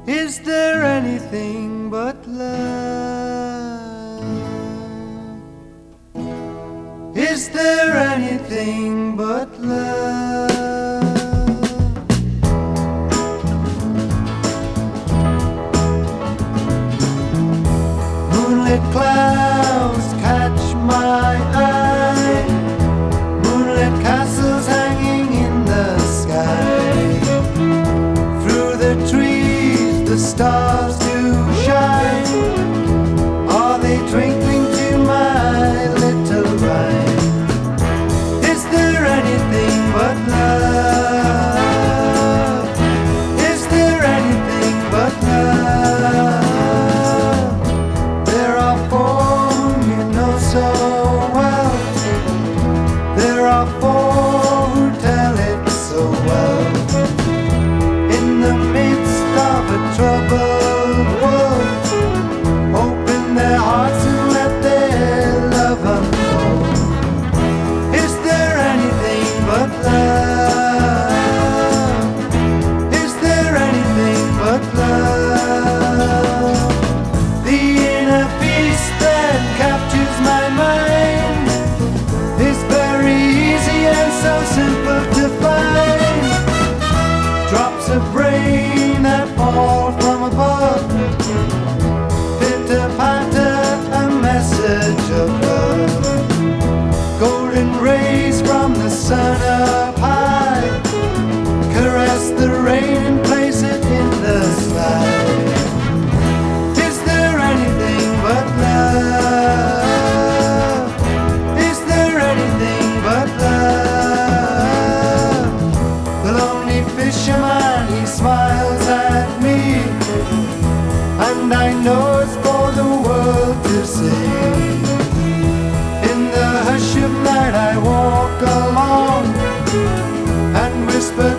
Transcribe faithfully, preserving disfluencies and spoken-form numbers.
Is there anything but love? Is there anything but love? Moonlit clouds catch my eye, moonlit castles hanging in the sky. Through the trees the stars do shine. Are they twinkling to my little rhyme? Is there anything but love? Is there anything but love? There are four whom you know so well. There are four who tell it so well. In the midst of a troubled world, open their hearts and let their love unfold. Is there anything but love? Is there anything but love? The inner peace that captures my mind is very easy and so simple to find. Drops of rain that fall from above, pitter patter, a message of love. Golden rays from the sun up high caress the rain and place it in the sky. Is there anything but love? Is there anything but love? The lonely fisherman, he smiles at me, and I know it's for the world to see. In the hush of night I walk along and whisper